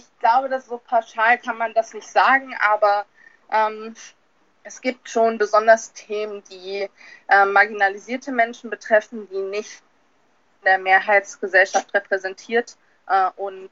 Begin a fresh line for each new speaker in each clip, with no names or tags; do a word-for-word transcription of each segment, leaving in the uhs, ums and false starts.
ich glaube, dass so pauschal kann man das nicht sagen, aber ähm, es gibt schon besonders Themen, die äh, marginalisierte Menschen betreffen, die nicht in der Mehrheitsgesellschaft repräsentiert äh, und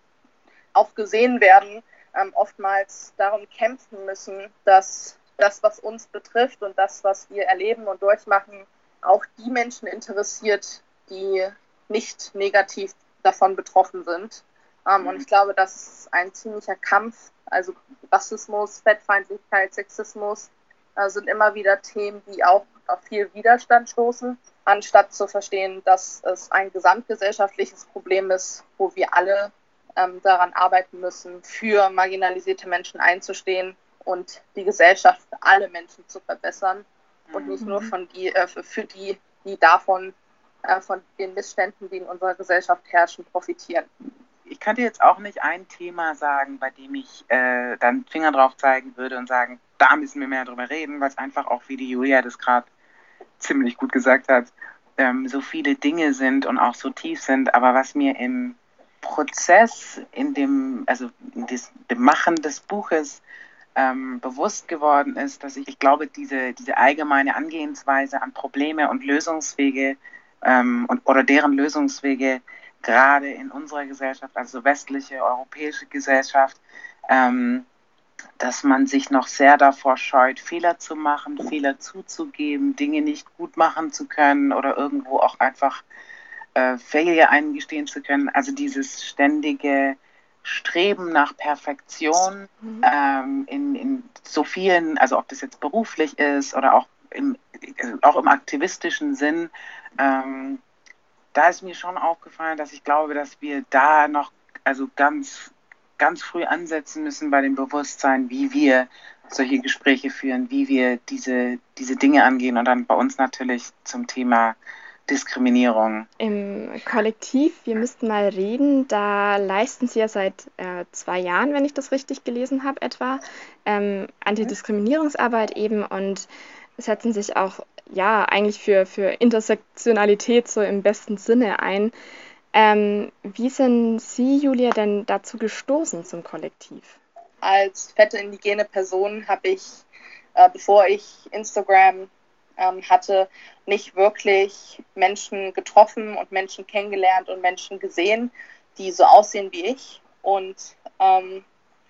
auch gesehen werden, ähm, oftmals darum kämpfen müssen, dass das, was uns betrifft und das, was wir erleben und durchmachen, auch die Menschen interessiert, die nicht negativ davon betroffen sind. Ähm, und ich glaube, das ist ein ziemlicher Kampf. Also Rassismus, Fettfeindlichkeit, Sexismus äh, sind immer wieder Themen, die auch auf viel Widerstand stoßen, anstatt zu verstehen, dass es ein gesamtgesellschaftliches Problem ist, wo wir alle ähm, daran arbeiten müssen, für marginalisierte Menschen einzustehen und die Gesellschaft für alle Menschen zu verbessern und nicht nur von die, äh, für die, die davon, äh, von den Missständen, die in unserer Gesellschaft herrschen, profitieren.
Ich könnte jetzt auch nicht ein Thema sagen, bei dem ich äh, dann Finger drauf zeigen würde und sagen, da müssen wir mehr drüber reden, weil es einfach auch, wie die Julia das gerade ziemlich gut gesagt hat, ähm, so viele Dinge sind und auch so tief sind. Aber was mir im Prozess, in dem, also in des, dem Machen des Buches ähm, bewusst geworden ist, dass ich, ich glaube, diese, diese allgemeine Angehensweise an Probleme und Lösungswege ähm, und, oder deren Lösungswege gerade in unserer Gesellschaft, also westliche, europäische Gesellschaft, ähm, dass man sich noch sehr davor scheut, Fehler zu machen, Fehler zuzugeben, Dinge nicht gut machen zu können oder irgendwo auch einfach äh, Failure eingestehen zu können. Also dieses ständige Streben nach Perfektion mhm. ähm, in, in so vielen, also ob das jetzt beruflich ist oder auch im, auch im aktivistischen Sinn, ähm, da ist mir schon aufgefallen, dass ich glaube, dass wir da noch also ganz, ganz früh ansetzen müssen bei dem Bewusstsein, wie wir solche Gespräche führen, wie wir diese, diese Dinge angehen und dann bei uns natürlich zum Thema Diskriminierung.
Im Kollektiv Wir müssten mal reden, da leisten Sie ja seit äh, zwei Jahren, wenn ich das richtig gelesen habe, etwa ähm, Antidiskriminierungsarbeit eben und setzen sich auch ja eigentlich für, für Intersektionalität so im besten Sinne ein. Ähm, wie sind Sie, Julia, denn dazu gestoßen zum Kollektiv?
Als fette indigene Person habe ich, äh, bevor ich Instagram ähm, hatte, nicht wirklich Menschen getroffen und Menschen kennengelernt und Menschen gesehen, die so aussehen wie ich. Und ähm,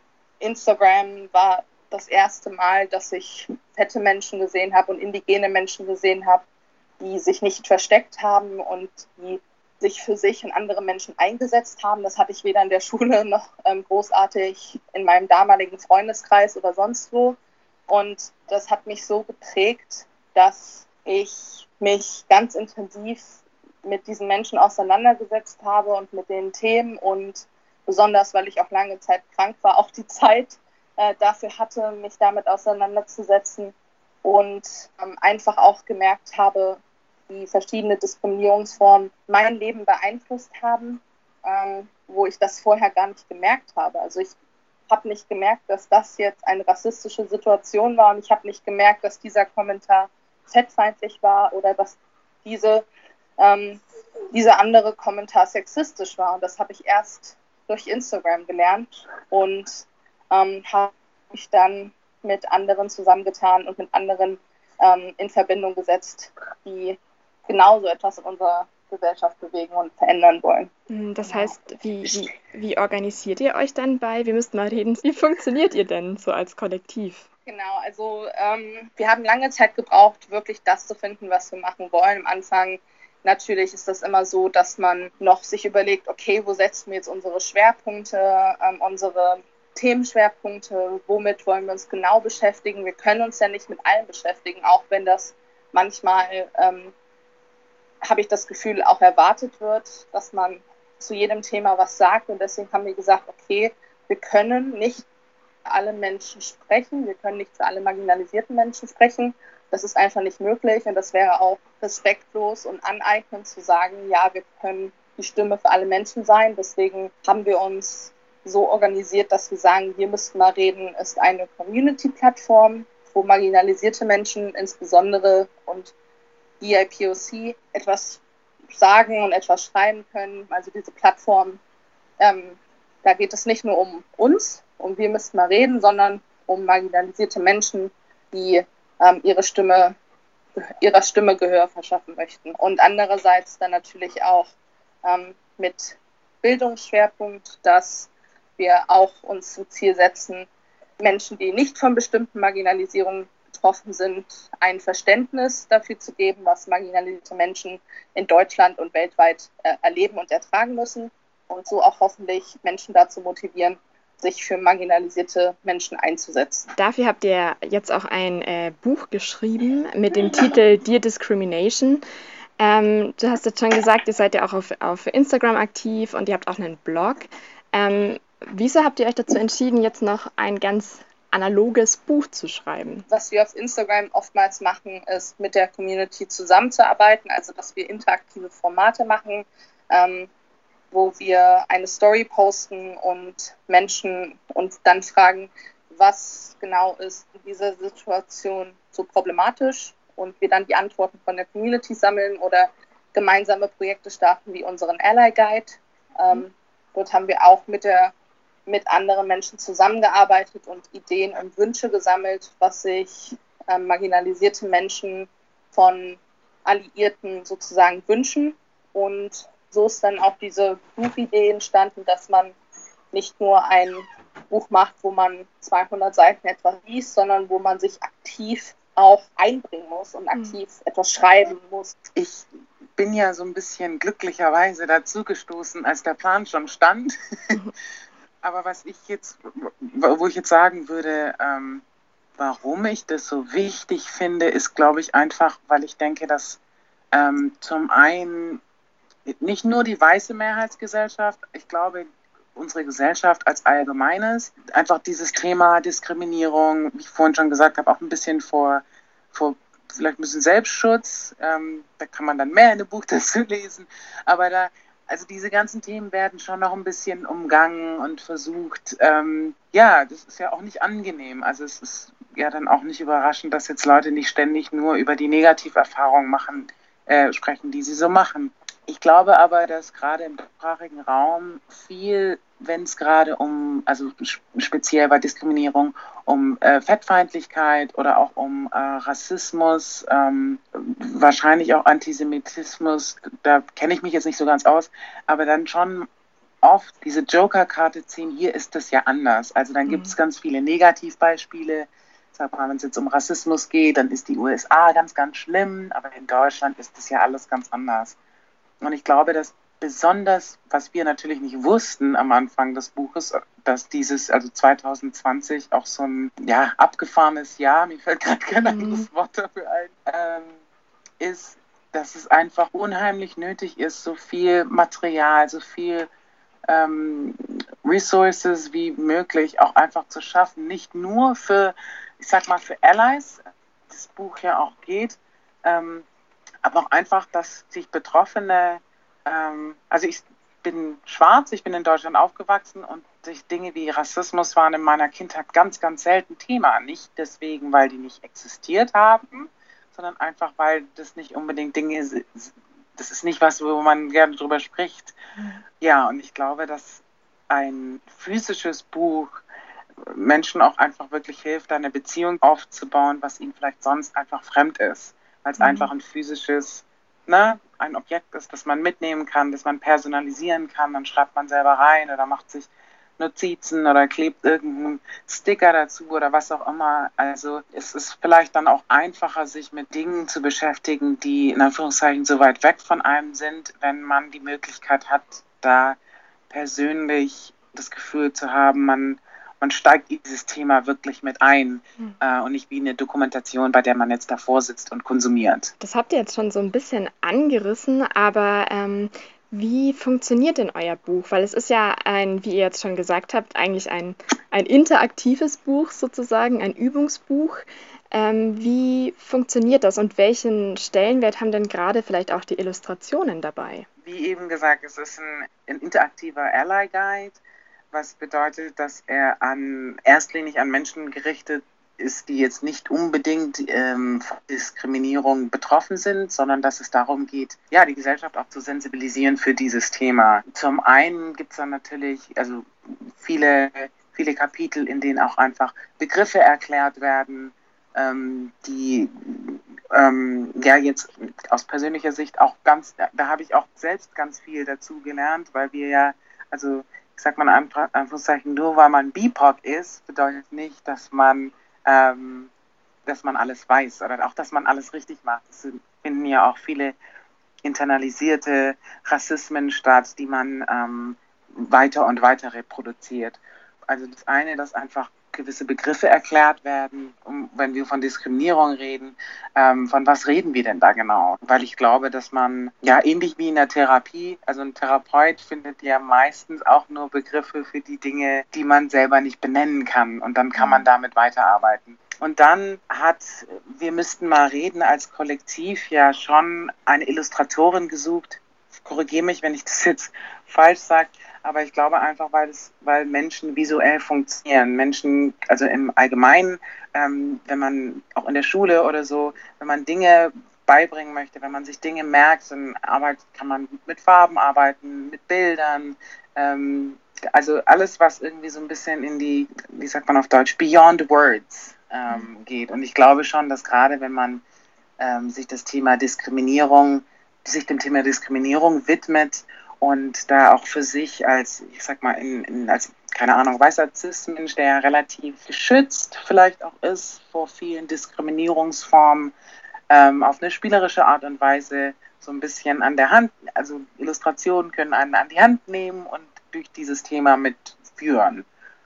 Instagram war das erste Mal, dass ich fette Menschen gesehen habe und indigene Menschen gesehen habe, die sich nicht versteckt haben und die sich für sich und andere Menschen eingesetzt haben. Das hatte ich weder in der Schule noch ähm, großartig in meinem damaligen Freundeskreis oder sonst wo. Und das hat mich so geprägt, dass ich mich ganz intensiv mit diesen Menschen auseinandergesetzt habe und mit den Themen und besonders, weil ich auch lange Zeit krank war, auch die Zeit äh, dafür hatte, mich damit auseinanderzusetzen und ähm, einfach auch gemerkt habe, wie verschiedene Diskriminierungsformen mein Leben beeinflusst haben, ähm, wo ich das vorher gar nicht gemerkt habe. Also ich habe nicht gemerkt, dass das jetzt eine rassistische Situation war und ich habe nicht gemerkt, dass dieser Kommentar fettfeindlich war oder dass diese, ähm, dieser andere Kommentar sexistisch war. Und das habe ich erst durch Instagram gelernt und ähm, habe mich dann mit anderen zusammengetan und mit anderen ähm, in Verbindung gesetzt, die genauso etwas in unserer Gesellschaft bewegen und verändern wollen.
Das heißt, wie, wie, wie organisiert ihr euch dann bei Wir müssten mal reden? Wie funktioniert ihr denn so als Kollektiv?
Genau, also ähm, wir haben lange Zeit gebraucht, wirklich das zu finden, was wir machen wollen. Am Anfang natürlich ist das immer so, dass man noch sich überlegt, okay, wo setzen wir jetzt unsere Schwerpunkte, ähm, unsere Themenschwerpunkte, womit wollen wir uns genau beschäftigen. Wir können uns ja nicht mit allem beschäftigen, auch wenn das manchmal, ähm, habe ich das Gefühl, auch erwartet wird, dass man zu jedem Thema was sagt. Und deswegen haben wir gesagt, okay, wir können nicht für alle Menschen sprechen, wir können nicht für alle marginalisierten Menschen sprechen. Das ist einfach nicht möglich und das wäre auch respektlos und aneignend zu sagen, ja, wir können die Stimme für alle Menschen sein. Deswegen haben wir uns so organisiert, dass wir sagen, wir müssten mal reden, ist eine Community-Plattform, wo marginalisierte Menschen insbesondere und B I P O C etwas sagen und etwas schreiben können. Also diese Plattform, ähm, da geht es nicht nur um uns, um wir müssen mal reden, sondern um marginalisierte Menschen, die ähm, ihre Stimme, ihrer Stimme Gehör verschaffen möchten. Und andererseits dann natürlich auch ähm, mit Bildungsschwerpunkt, dass wir auch uns zum Ziel setzen, Menschen, die nicht von bestimmten Marginalisierungen betroffen sind, ein Verständnis dafür zu geben, was marginalisierte Menschen in Deutschland und weltweit äh, erleben und ertragen müssen und so auch hoffentlich Menschen dazu motivieren, sich für marginalisierte Menschen einzusetzen.
Dafür habt ihr jetzt auch ein äh, Buch geschrieben mit dem Titel Dear Discrimination. Ähm, du hast jetzt schon gesagt, ihr seid ja auch auf, auf Instagram aktiv und ihr habt auch einen Blog. Ähm, wieso habt ihr euch dazu entschieden, jetzt noch ein ganz analoges Buch zu schreiben?
Was wir auf Instagram oftmals machen, ist mit der Community zusammenzuarbeiten, also dass wir interaktive Formate machen, ähm, wo wir eine Story posten und Menschen uns dann fragen, was genau ist in dieser Situation so problematisch und wir dann die Antworten von der Community sammeln oder gemeinsame Projekte starten wie unseren Ally Guide. Ähm, dort haben wir auch mit, der, mit anderen Menschen zusammengearbeitet und Ideen und Wünsche gesammelt, was sich ähm, marginalisierte Menschen von Alliierten sozusagen wünschen. Und so ist dann auch diese Buchidee entstanden, dass man nicht nur ein Buch macht, wo man zweihundert Seiten etwas liest, sondern wo man sich aktiv auch einbringen muss und aktiv mhm. etwas schreiben muss.
Ich bin ja so ein bisschen glücklicherweise dazu gestoßen, als der Plan schon stand. Aber was ich jetzt, wo ich jetzt sagen würde, ähm, warum ich das so wichtig finde, ist, glaube ich, einfach, weil ich denke, dass ähm, zum einen nicht nur die weiße Mehrheitsgesellschaft, ich glaube, unsere Gesellschaft als Allgemeines, einfach dieses Thema Diskriminierung, wie ich vorhin schon gesagt habe, auch ein bisschen vor, vor vielleicht ein bisschen Selbstschutz, ähm, da kann man dann mehr in dem Buch dazu lesen, aber da, also diese ganzen Themen werden schon noch ein bisschen umgangen und versucht, ähm, ja, das ist ja auch nicht angenehm, also es ist ja dann auch nicht überraschend, dass jetzt Leute nicht ständig nur über die Negativerfahrungen machen, äh, sprechen, die sie so machen. Ich glaube aber, dass gerade im deutschsprachigen Raum viel, wenn es gerade um, also speziell bei Diskriminierung, um äh, Fettfeindlichkeit oder auch um äh, Rassismus, ähm, wahrscheinlich auch Antisemitismus, da kenne ich mich jetzt nicht so ganz aus, aber dann schon oft diese Joker-Karte ziehen, hier ist das ja anders. Also dann mhm. gibt es ganz viele Negativbeispiele. Sag mal, wenn es jetzt um Rassismus geht, dann ist die U S A ganz, ganz schlimm, aber in Deutschland ist das ja alles ganz anders. Und ich glaube, dass besonders, was wir natürlich nicht wussten am Anfang des Buches, dass dieses, also zwanzig zwanzig auch so ein, ja, abgefahrenes Jahr, mir fällt gerade kein anderes Wort dafür ein, ähm, ist, dass es einfach unheimlich nötig ist, so viel Material, so viel ähm, Resources wie möglich auch einfach zu schaffen. Nicht nur für, ich sag mal, für Allies, das Buch ja auch geht, ähm, aber auch einfach, dass sich Betroffene, ähm, also ich bin schwarz, ich bin in Deutschland aufgewachsen und sich Dinge wie Rassismus waren in meiner Kindheit ganz, ganz selten Thema. Nicht deswegen, weil die nicht existiert haben, sondern einfach, weil das nicht unbedingt Dinge sind, das ist nicht was, wo man gerne drüber spricht. Mhm. Ja, und ich glaube, dass ein physisches Buch Menschen auch einfach wirklich hilft, eine Beziehung aufzubauen, was ihnen vielleicht sonst einfach fremd ist. Weil es mhm. einfach ein physisches, ne, ein Objekt ist, das man mitnehmen kann, das man personalisieren kann, dann schreibt man selber rein oder macht sich Notizen oder klebt irgendeinen Sticker dazu oder was auch immer. Also es ist vielleicht dann auch einfacher, sich mit Dingen zu beschäftigen, die in Anführungszeichen so weit weg von einem sind, wenn man die Möglichkeit hat, da persönlich das Gefühl zu haben, man man steigt in dieses Thema wirklich mit ein mhm. äh, und nicht wie eine Dokumentation, bei der man jetzt davor sitzt und konsumiert.
Das habt ihr jetzt schon so ein bisschen angerissen, aber ähm, wie funktioniert denn euer Buch? Weil es ist ja ein, wie ihr jetzt schon gesagt habt, eigentlich ein, ein interaktives Buch sozusagen, ein Übungsbuch. Ähm, wie funktioniert das und welchen Stellenwert haben denn gerade vielleicht auch die Illustrationen dabei?
Wie eben gesagt, es ist ein, ein interaktiver Ally Guide, was bedeutet, dass er an erstlinig an Menschen gerichtet ist, die jetzt nicht unbedingt ähm, von Diskriminierung betroffen sind, sondern dass es darum geht, ja, die Gesellschaft auch zu sensibilisieren für dieses Thema. Zum einen gibt es dann natürlich also viele, viele Kapitel, in denen auch einfach Begriffe erklärt werden, ähm, die ähm, ja jetzt aus persönlicher Sicht auch ganz, da, da habe ich auch selbst ganz viel dazu gelernt, weil wir ja, also ich sag mal in Anführungszeichen, nur weil man B I P O C ist, bedeutet nicht, dass man ähm, dass man alles weiß oder auch, dass man alles richtig macht. Es finden ja auch viele internalisierte Rassismen statt, die man ähm, weiter und weiter reproduziert. Also das eine, dass einfach gewisse Begriffe erklärt werden, um, wenn wir von Diskriminierung reden, ähm, von was reden wir denn da genau? Weil ich glaube, dass man, ja ähnlich wie in der Therapie, also ein Therapeut findet ja meistens auch nur Begriffe für die Dinge, die man selber nicht benennen kann und dann kann man damit weiterarbeiten. Und dann hat, wir müssten mal reden, als Kollektiv ja schon eine Illustratorin gesucht. Korrigiere mich, wenn ich das jetzt falsch sage, aber ich glaube einfach, weil es, weil Menschen visuell funktionieren. Menschen, also im Allgemeinen, ähm, wenn man auch in der Schule oder so, wenn man Dinge beibringen möchte, wenn man sich Dinge merkt, dann arbeitet, kann man mit Farben arbeiten, mit Bildern, ähm, also alles, was irgendwie so ein bisschen in die, wie sagt man auf Deutsch, beyond words ähm, geht. Und ich glaube schon, dass gerade wenn man ähm, sich das Thema Diskriminierung, sich dem Thema Diskriminierung widmet und da auch für sich als, ich sag mal, in, in, als, keine Ahnung, weißer Cis-Mensch, der relativ geschützt vielleicht auch ist vor vielen Diskriminierungsformen, ähm, auf eine spielerische Art und Weise so ein bisschen an der Hand, also Illustrationen können einen an die Hand nehmen und durch dieses Thema mitführen.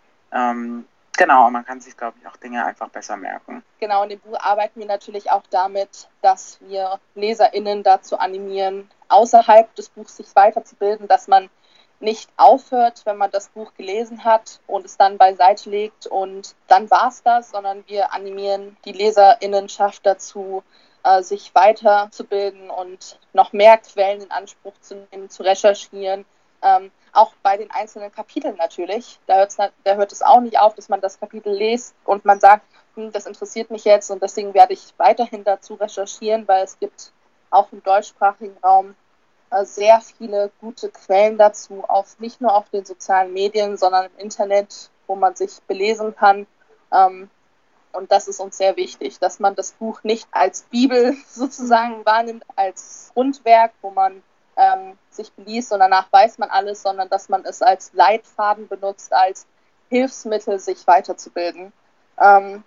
Ähm, genau, man kann sich, glaube ich, auch Dinge einfach besser merken.
Genau, in dem Buch arbeiten wir natürlich auch damit, dass wir LeserInnen dazu animieren, außerhalb des Buchs sich weiterzubilden, dass man nicht aufhört, wenn man das Buch gelesen hat und es dann beiseite legt und dann war es das, sondern wir animieren die LeserInnenschaft dazu, äh, sich weiterzubilden und noch mehr Quellen in Anspruch zu nehmen, zu recherchieren. Ähm, auch bei den einzelnen Kapiteln natürlich. Da, hört's, da hört es auch nicht auf, dass man das Kapitel liest und man sagt, hm, das interessiert mich jetzt und deswegen werde ich weiterhin dazu recherchieren, weil es gibt auch im deutschsprachigen Raum äh, sehr viele gute Quellen dazu, auf, nicht nur auf den sozialen Medien, sondern im Internet, wo man sich belesen kann. Ähm, und das ist uns sehr wichtig, dass man das Buch nicht als Bibel sozusagen wahrnimmt, als Grundwerk, wo man ähm, sich beliest und danach weiß man alles, sondern dass man es als Leitfaden benutzt, als Hilfsmittel, sich weiterzubilden. Ähm,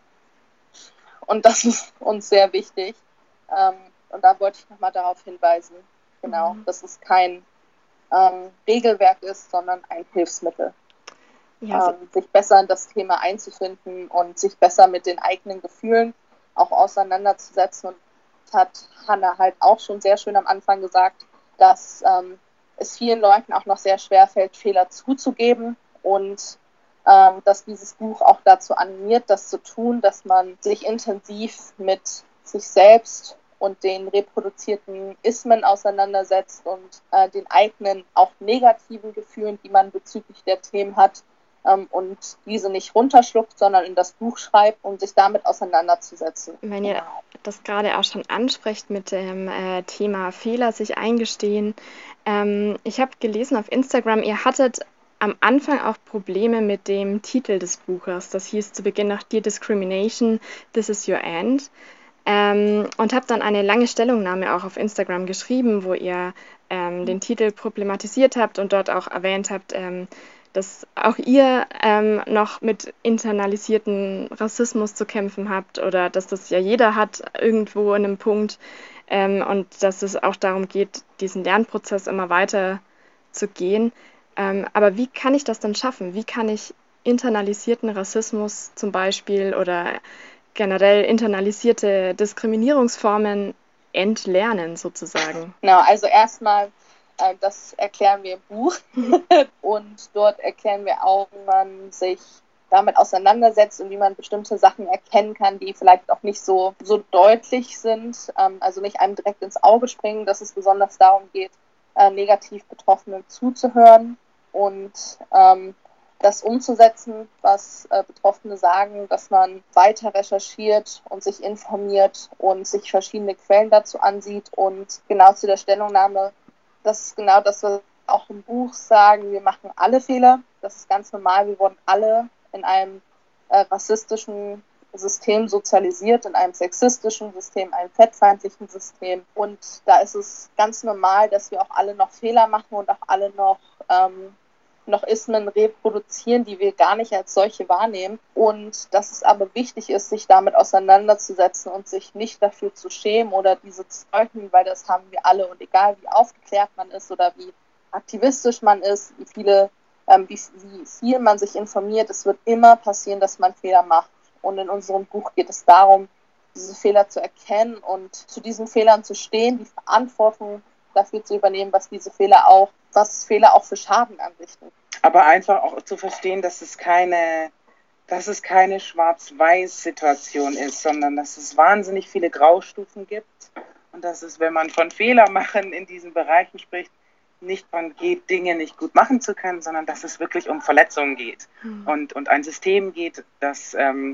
und das ist uns sehr wichtig. Ähm, und da wollte ich nochmal darauf hinweisen, genau, mhm. dass es kein ähm, Regelwerk ist, sondern ein Hilfsmittel. Ja, so. ähm, sich besser in das Thema einzufinden und sich besser mit den eigenen Gefühlen auch auseinanderzusetzen. Und das hat Hannah halt auch schon sehr schön am Anfang gesagt, dass ähm, es vielen Leuten auch noch sehr schwer fällt, Fehler zuzugeben und ähm, dass dieses Buch auch dazu animiert, das zu tun, dass man sich intensiv mit sich selbst und den reproduzierten Ismen auseinandersetzt und äh, den eigenen, auch negativen Gefühlen, die man bezüglich der Themen hat, ähm, und diese nicht runterschluckt, sondern in das Buch schreibt, um sich damit auseinanderzusetzen.
Wenn ihr das gerade auch schon ansprecht mit dem äh, Thema Fehler sich eingestehen, ähm, ich habe gelesen auf Instagram, ihr hattet am Anfang auch Probleme mit dem Titel des Buches. Das hieß zu Beginn noch Dear Discrimination, This is Your End. Ähm, und habe dann eine lange Stellungnahme auch auf Instagram geschrieben, wo ihr ähm, den Titel problematisiert habt und dort auch erwähnt habt, ähm, dass auch ihr ähm, noch mit internalisierten Rassismus zu kämpfen habt oder dass das ja jeder hat irgendwo in einem Punkt ähm, und dass es auch darum geht, diesen Lernprozess immer weiter zu gehen. Ähm, aber wie kann ich das dann schaffen? Wie kann ich internalisierten Rassismus zum Beispiel oder generell internalisierte Diskriminierungsformen entlernen sozusagen?
Genau, also erstmal, äh, das erklären wir im Buch und dort erklären wir auch, wie man sich damit auseinandersetzt und wie man bestimmte Sachen erkennen kann, die vielleicht auch nicht so, so deutlich sind, ähm, also nicht einem direkt ins Auge springen, dass es besonders darum geht, äh, negativ Betroffenen zuzuhören und ähm, das umzusetzen, was äh, Betroffene sagen, dass man weiter recherchiert und sich informiert und sich verschiedene Quellen dazu ansieht. Und genau zu der Stellungnahme, das ist genau das, was wir auch im Buch sagen, wir machen alle Fehler, das ist ganz normal, wir wurden alle in einem äh, rassistischen System sozialisiert, in einem sexistischen System, einem fettfeindlichen System. Und da ist es ganz normal, dass wir auch alle noch Fehler machen und auch alle noch, ähm, noch Ismen reproduzieren, die wir gar nicht als solche wahrnehmen. Und dass es aber wichtig ist, sich damit auseinanderzusetzen und sich nicht dafür zu schämen oder diese zu leugnen, weil das haben wir alle. Und egal wie aufgeklärt man ist oder wie aktivistisch man ist, wie viele, ähm, wie, wie viel man sich informiert, es wird immer passieren, dass man Fehler macht. Und in unserem Buch geht es darum, diese Fehler zu erkennen und zu diesen Fehlern zu stehen, die Verantwortung dafür zu übernehmen, was diese Fehler auch, was Fehler auch für Schaden anrichten.
Aber einfach auch zu verstehen, dass es keine, dass es keine Schwarz-Weiß-Situation ist, sondern dass es wahnsinnig viele Graustufen gibt und dass es, wenn man von Fehler machen in diesen Bereichen spricht, nicht darum geht, Dinge nicht gut machen zu können, sondern dass es wirklich um Verletzungen geht mhm. und, und ein System geht, das ähm,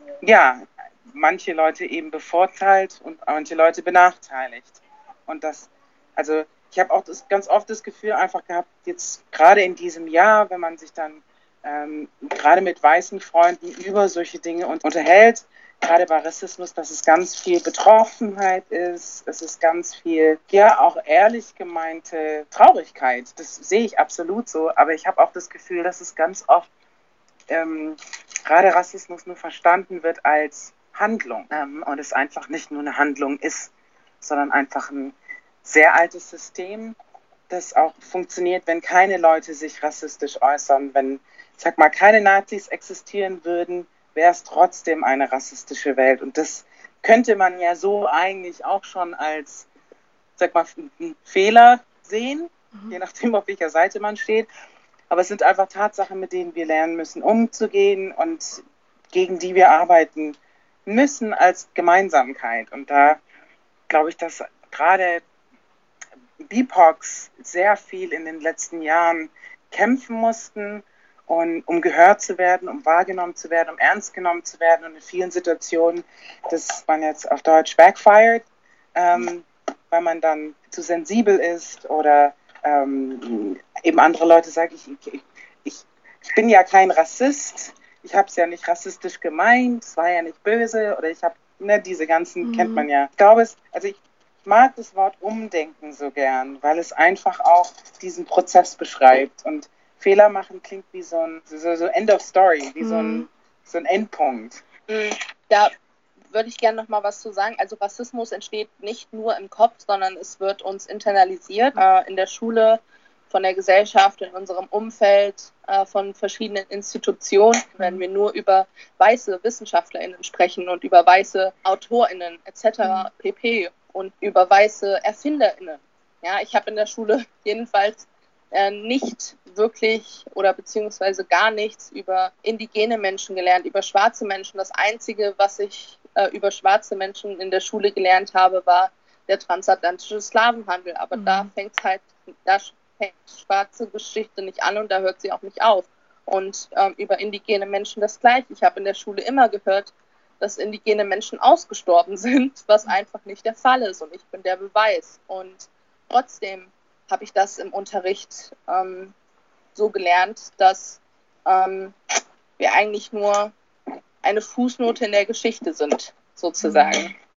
ja, manche Leute eben bevorteilt und manche Leute benachteiligt. Und das, also ich habe auch das, ganz oft das Gefühl einfach gehabt, jetzt gerade in diesem Jahr, wenn man sich dann ähm, gerade mit weißen Freunden über solche Dinge unterhält, gerade bei Rassismus, dass es ganz viel Betroffenheit ist, es ist ganz viel, ja, auch ehrlich gemeinte Traurigkeit. Das sehe ich absolut so, aber ich habe auch das Gefühl, dass es ganz oft ähm, gerade Rassismus nur verstanden wird als Handlung ähm, und es einfach nicht nur eine Handlung ist, sondern einfach ein sehr altes System, das auch funktioniert, wenn keine Leute sich rassistisch äußern, wenn, sag mal, keine Nazis existieren würden, wäre es trotzdem eine rassistische Welt. Und das könnte man ja so eigentlich auch schon als, sag mal, einen Fehler sehen, mhm. je nachdem, auf welcher Seite man steht. Aber es sind einfach Tatsachen, mit denen wir lernen müssen, umzugehen und gegen die wir arbeiten müssen als Gemeinsamkeit. Und da glaube ich, dass gerade B I P O Cs sehr viel in den letzten Jahren kämpfen mussten, und, um gehört zu werden, um wahrgenommen zu werden, um ernst genommen zu werden. Und in vielen Situationen, das man jetzt auf Deutsch backfired, ähm, weil man dann zu sensibel ist oder ähm, eben andere Leute sagen, ich, ich, ich, ich bin ja kein Rassist, ich habe es ja nicht rassistisch gemeint, es war ja nicht böse oder ich habe, ne, diese ganzen, mhm. kennt man ja. Ich glaube, es, also ich mag das Wort Umdenken so gern, weil es einfach auch diesen Prozess beschreibt und Fehler machen klingt wie so ein so, so End of Story, wie mhm. so, ein, so ein Endpunkt.
Da würde ich gerne noch mal was zu sagen. Also Rassismus entsteht nicht nur im Kopf, sondern es wird uns internalisiert äh, in der Schule, von der Gesellschaft, in unserem Umfeld, äh, von verschiedenen Institutionen. Mhm. Wenn wir nur über weiße WissenschaftlerInnen sprechen und über weiße AutorInnen et cetera Mhm. pp. Und über weiße ErfinderInnen. Ja, ich habe in der Schule jedenfalls äh, nicht wirklich oder beziehungsweise gar nichts über indigene Menschen gelernt, über schwarze Menschen. Das Einzige, was ich äh, über schwarze Menschen in der Schule gelernt habe, war der transatlantische Sklavenhandel. Aber mhm. da fängt halt, da fängt schwarze Geschichte nicht an und da hört sie auch nicht auf. Und ähm, über indigene Menschen das Gleiche. Ich habe in der Schule immer gehört, dass indigene Menschen ausgestorben sind, was einfach nicht der Fall ist. Und ich bin der Beweis. Und trotzdem habe ich das im Unterricht ähm, so gelernt, dass ähm, wir eigentlich nur eine Fußnote in der Geschichte sind, sozusagen.